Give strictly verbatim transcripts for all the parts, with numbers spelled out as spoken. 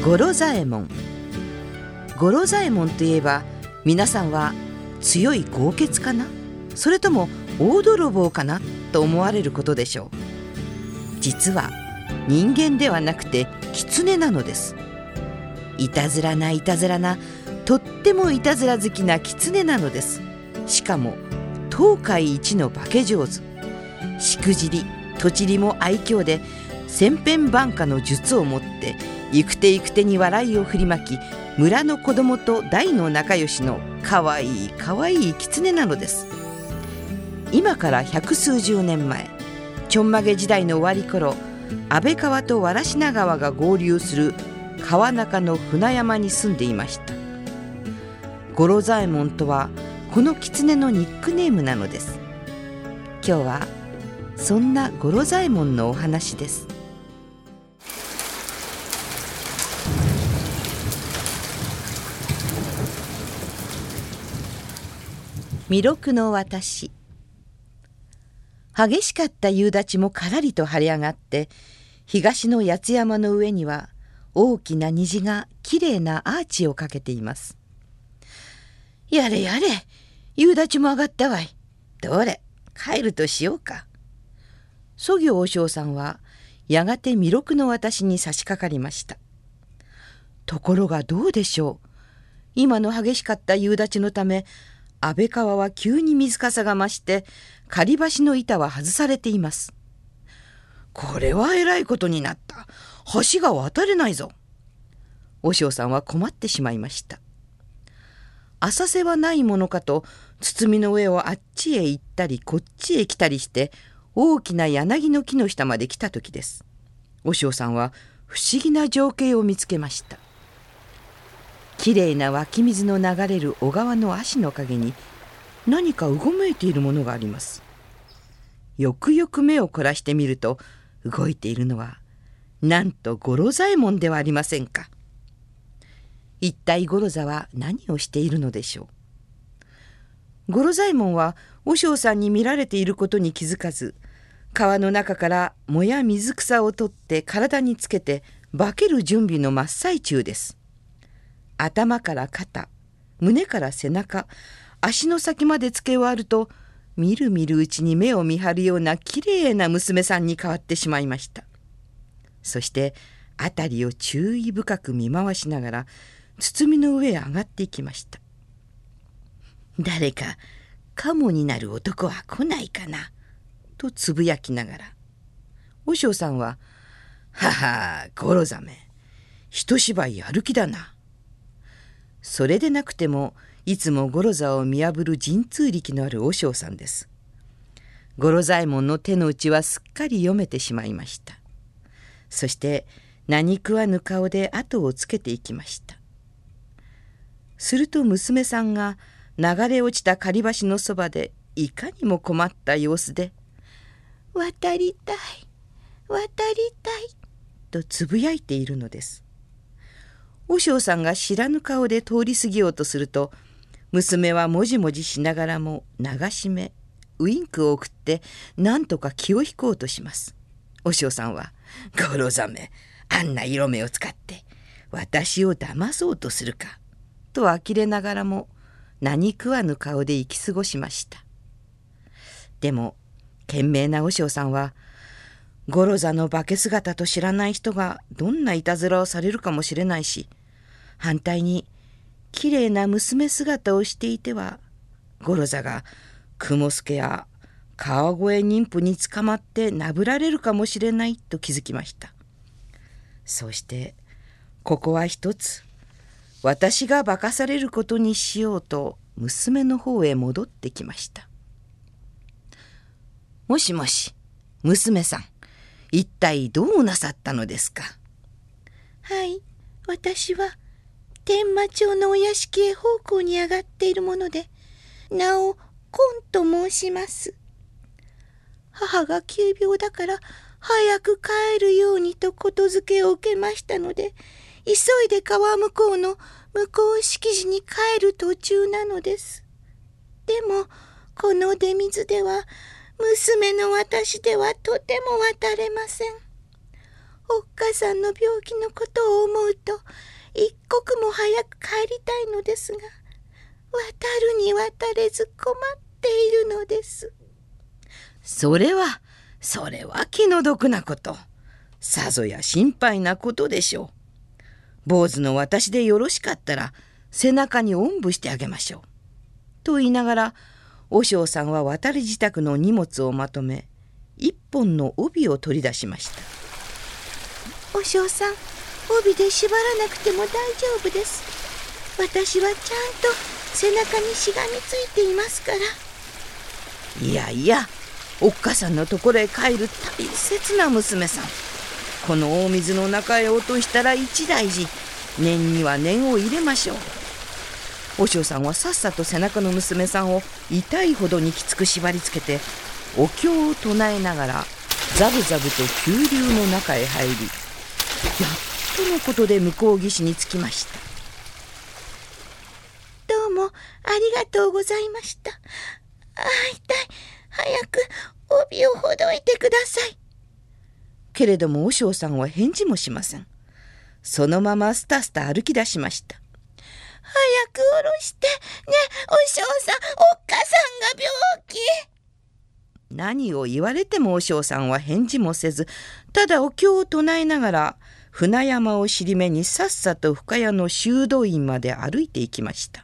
五郎左衛門。五郎左衛門といえば皆さんは強い豪傑かな、それとも大泥棒かなと思われることでしょう。実は人間ではなくて狐なのです。いたずらないたずらな、とってもいたずら好きな狐なのです。しかも東海一の化け上手、しくじりとちりも愛嬌で、千変万化の術を持って行く手行く手に笑いを振りまき、村の子供と大の仲良しのかわいいかわいい狐なのです。今から百数十年前、ちょんまげ時代の終わり頃、安倍川と藁科川が合流する川中の船山に住んでいました。五郎左衛門とはこの狐のニックネームなのです。今日はそんな五郎左衛門のお話です。弥勒の私。激しかった夕立もからりと晴れ上がって、東の八ツ山の上には大きな虹がきれいなアーチをかけています。やれやれ、夕立も上がったわい。どれ、帰るとしようか。祖行和尚さんはやがて弥勒の私に差し掛かりました。ところがどうでしょう。今の激しかった夕立のため、安倍川は急に水かさが増して、狩り橋の板は外されています。これはえらいことになった。橋が渡れないぞ。和尚さんは困ってしまいました。浅瀬はないものかと、包みの上をあっちへ行ったりこっちへ来たりして、大きな柳の木の下まで来た時です。和尚さんは不思議な情景を見つけました。きれいな湧き水の流れる小川の足の陰に何かうごめいているものがあります。よくよく目を凝らしてみると、動いているのはなんと五郎左衛門ではありませんか。一体五郎座は何をしているのでしょう。五郎左衛門は和尚さんに見られていることに気づかず、川の中から藻や水草を取って体につけて化ける準備の真っ最中です。頭から肩、胸から背中、足の先までつけ終わると、みるみるうちに目を見張るようなきれいな娘さんに変わってしまいました。そして辺りを注意深く見回しながら包みの上へ上がっていきました。誰かカモになる男は来ないかなとつぶやきながら、和尚さんは「はは、ゴロザメ、一芝居やる気だな。それでなくてもいつも五郎座を見破る神通力のある和尚さんです。五郎左衛門の手の内はすっかり読めてしまいました。そして何食わぬ顔で後をつけていきました。すると娘さんが流れ落ちた狩り橋のそばでいかにも困った様子で「渡りたい、渡りたい」とつぶやいているのです。和尚さんが知らぬ顔で通り過ぎようとすると、娘はもじもじしながらも流し目、ウインクを送ってなんとか気を引こうとします。和尚さんは「五郎ザメ、あんな色目を使って私を騙そうとするか」と呆れながらも何食わぬ顔で生き過ごしました。でも賢明な和尚さんは、五郎座の化け姿と知らない人がどんないたずらをされるかもしれないし、反対にきれいな娘姿をしていては五郎座が雲助や川越妊婦に捕まってなぶられるかもしれないと気づきました。そしてここは一つ私が化かされることにしようと娘の方へ戻ってきました。もしもし、娘さん、一体どうなさったのですか。 はい、私は天満町のお屋敷へ奉公に上がっているもので、名を金と申します。母が急病だから早く帰るようにとことづけを受けましたので、急いで川向こうの向こう敷地に帰る途中なのです。でもこの出水では娘の私ではとても渡れません。 おっかさんの病気のことを思うと一刻も早く帰りたいのですが、渡るに渡れず困っているのです。 それはそれは気の毒なこと。さぞや心配なことでしょう。坊主の私でよろしかったら背中におんぶしてあげましょう。と言いながら和尚さんは渡り支度の荷物をまとめ、一本の帯を取り出しました。 和尚さん、帯で縛らなくても大丈夫です。私はちゃんと背中にしがみついていますから。 いやいや、おっかさんのところへ帰る大切な娘さん。この大水の中へ落としたら一大事、念には念を入れましょう。和尚さんはさっさと背中の娘さんを痛いほどにきつく縛りつけて、お経を唱えながらザブザブと急流の中へ入り、やっとのことで向こう岸に着きました。 どうもありがとうございました。あー、痛い。早く帯をほどいてください。 けれども和尚さんは返事もしません。そのままスタスタ歩き出しました。 早く下ろしてね、お嬢さん、おっかさんが病気。 何を言われても和尚さんは返事もせず、ただお経を唱えながら船山を尻目にさっさと深谷の修道院まで歩いていきました。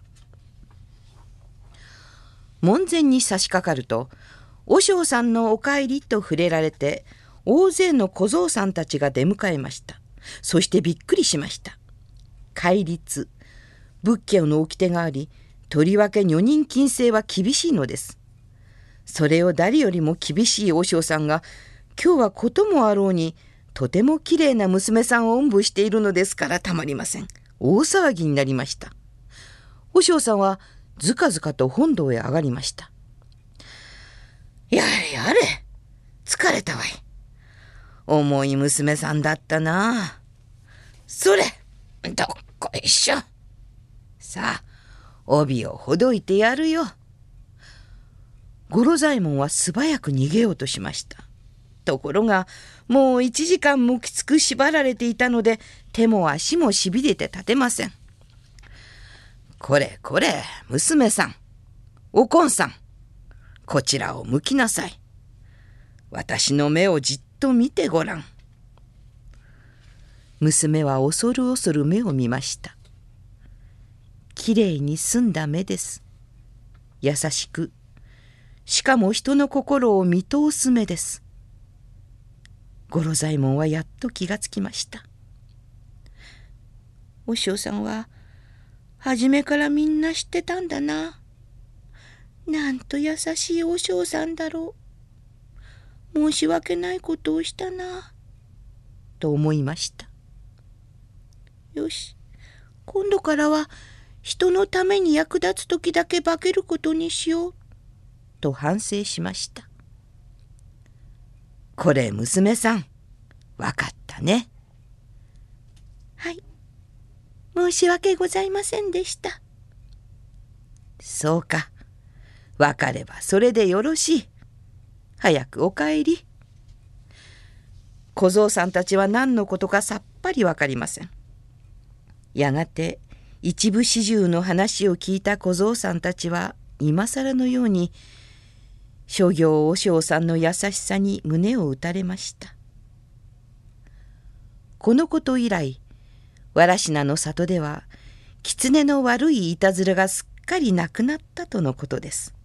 門前に差し掛かると、和尚さんのお帰りと触れられて、大勢の小僧さんたちが出迎えました。そしてびっくりしました。戒律、仏教の掟があり、とりわけ女人禁制は厳しいのです。それを誰よりも厳しい和尚さんが、今日はこともあろうにとてもきれいな娘さんをおんぶしているのですからたまりません。大騒ぎになりました。和尚さんはずかずかと本堂へ上がりました。やれやれ、疲れたわい。重い娘さんだったな。それ、どっこいしょ。さあ、帯をほどいてやるよ。五郎左衛門は素早く逃げようとしました。ところが、もう一時間もきつく縛られていたので、手も足もしびれて立てません。これこれ、娘さん、おこんさん、こちらを向きなさい。私の目をじっと見てごらん。娘は恐る恐る目を見ました。きれいに澄んだ目です。優しく、しかも人の心を見通す目です。五郎左衛門はやっと気がつきました。和尚さんは初めからみんな知ってたんだな。なんと優しい和尚さんだろう。申し訳ないことをしたな、と思いました。よし、今度からは人のために役立つ時だけ化けることにしよう、と反省しました。これ娘さん、わかったね。 はい、申し訳ございませんでした。 そうか、わかればそれでよろしい。早くお帰り。小僧さんたちは何のことかさっぱりわかりません。やがて一部始終の話を聞いた小僧さんたちは今更のように諸行和尚さんの優しさに胸を打たれました。このこと以来、藁科の里では狐の悪いいたずらがすっかりなくなったとのことです。